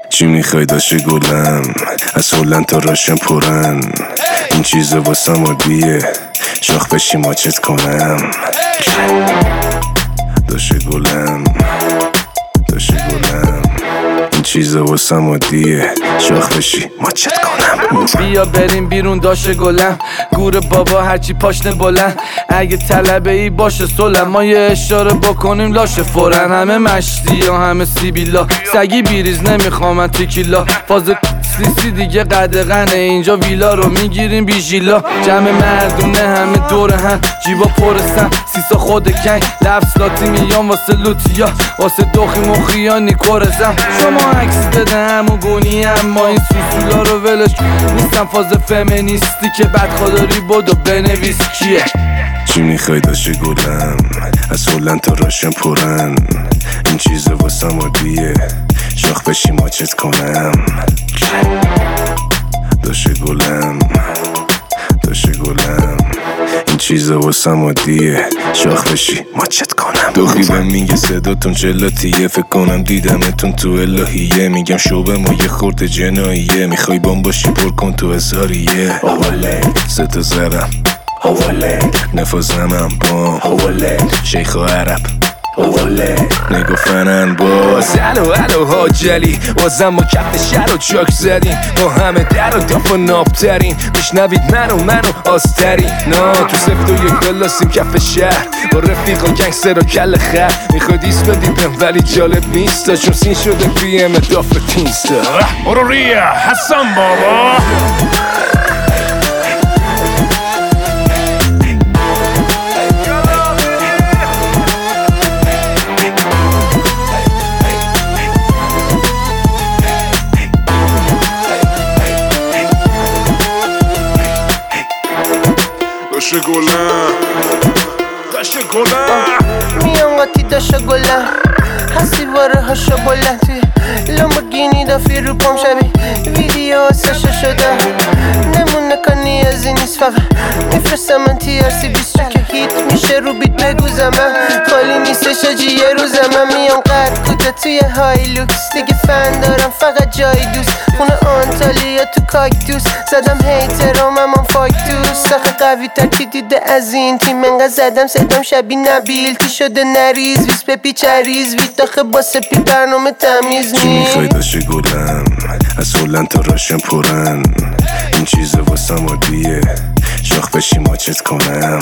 چی میخوای داشته گلم؟ از هلند تا راشن پرن، این چیزا واسم عادیه، شاخ بشی ماچت کنم. داشته گلم، داشته گلم، این چیزا واسم عادیه، شاخ بشی ماچت کنم. بیا بریم بیرون داشته گلم، گور بابا هرچی پاشنه بلند. اگه طلبه ای باشه سلم، ما یه اشاره بکنیم لاشه فورن. همه مشتی ها همه سیبیلا، سگی بیریز نمیخوام من تیکیلا. فاز سیسی دیگه قدغنه، اینجا ویلا رو میگیریم بیژیلا. جمع مردونه همه دور هم، جیبا پرسن سیسا خود کنگ. لفظ لاتی میام واسه لوتیا، واسه دوخی مخیا نیکورزم. شما عکس بده همو گونی، اما این سوسولا رو ولش نیستم. فاز فمینیستی که بدخواداری بود و بنویس کیه. چی میخوای داشته گلم؟ از هلند تا راشن پرن، این چیزا واسم عادیه، شاخ بشی ماچت کنم. داشته گلم، داشته گلم، این چیزا واسم عادیه، شاخ بشی ماچت کنم. دوخی بهم میگه صداتون جلاتیه، فکر کنم دیدمتون تو الهیه. میگم شعبه ما یه خورده جناییه، میخوای بام باشی پر کن تو هزاریه. اوله ستا زرم، اوله نفازمم با، اوله شیخ و عرب، اوله نگفتنن باز. الو حاجلی بازم ما کف شهر و چاک زدیم، با همه در و داف و نابترین. میشنوید منو آسترین، نا تو سفت و یک بلاسیم کف شهر، با رفیق و گنگستر و کل خر. میخواد ایست بدیدم ولی جالب نیستا، چون سین شده پیم داف تینستا. برو ریا حسن بابا. داشته گلم، داشته گلم، میام قاطی داشته گلم، هستی واره هاشو بلند. توی لامبورگینی دافی رو پام شبیه ویدیو ساشا شده. نمونه کنی از این نیست فقط میفرستم من TRC 20 که هیت میشه رو بیت بگوزم. خالی نیستش آجی یه روزم. من میام قد کوده توی های لوکس، دیگه فن دارم فقط جای دوست. خونه آنتالیا تو کاکتوس، زدم هیترام هم فاکتوس. سخه قوی تر کی دیده از این تیم، انقدر زدم صدام شبیه نبیل. تی شده نریز ویس پپی چریز ویتاخه با سپی برنامه تمیز چی میخوای داشته گلم؟ از هلند تا راشن پرن، این چیزا واسم عادیه، شاخ بشی ماچت کنم.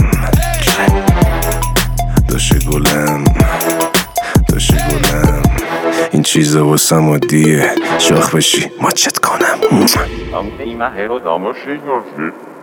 داشته گلم، داشته گلم، این چیزا واسم عادیه، شاخ بشی ماچت کنم.